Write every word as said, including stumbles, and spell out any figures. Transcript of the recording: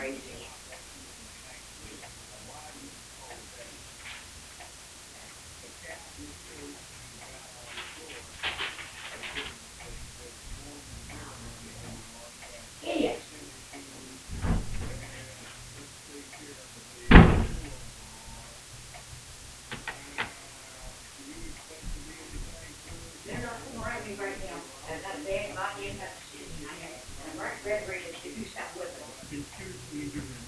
crazy. Idiot. They're not going to write me right now. I've got a bad body and got decision I have. And I'm right ready to do something with it.